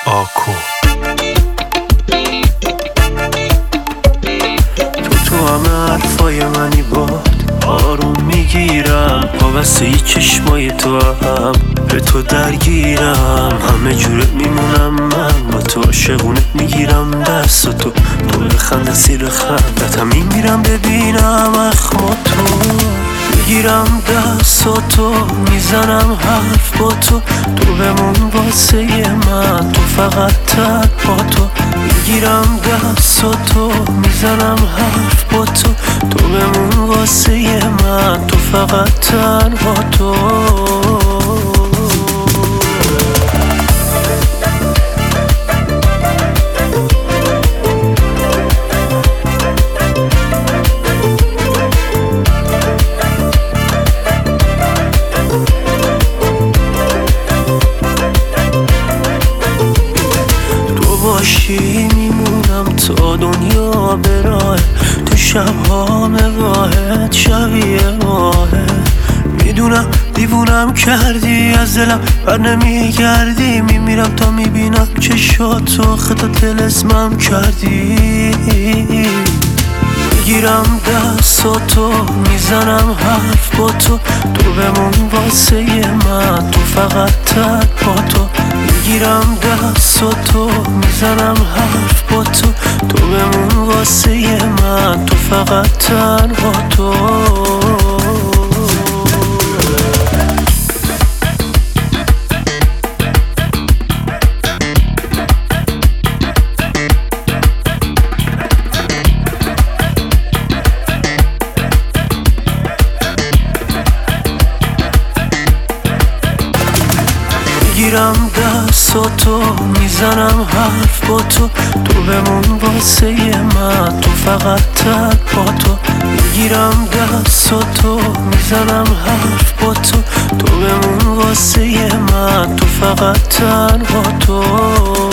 آکو تو همه حرفای منی باد آروم میگیرم وابسته چشمای تو هم به تو درگیرم همه جورت میمونم من با تو عاشقونت میگیرم دست تو بخند سیر خندت همین میرم ببینم اخما تو میگیرم دست تو میزنم حرف با تو بمون واسه من تو فقط تک با تو میگیرم دست تو میزنم حرف با تو بمون واسه من تو فقط تنها تو باشی میمونم تا دنیا براه تو شبها نگاهت شبیه ماهه میدونم دیوونم کردی از دلم بر نمیگردی میمیرم تا میبینم چشاتو خدا تلسمم کردی میگیرم دستاتو میزنم حرف با تو بمون واسه من تو فقط تک با تو میگیرم دستاتو میزنم حرف با تو بمون واسه من تو فقط تنها تو میگیرم دستاتو میزنم حرف با تو بمون واسه من تو فقط تک با تو میگیرم دستاتو میزنم حرف با تو بمون واسه من تو فقط تنها تو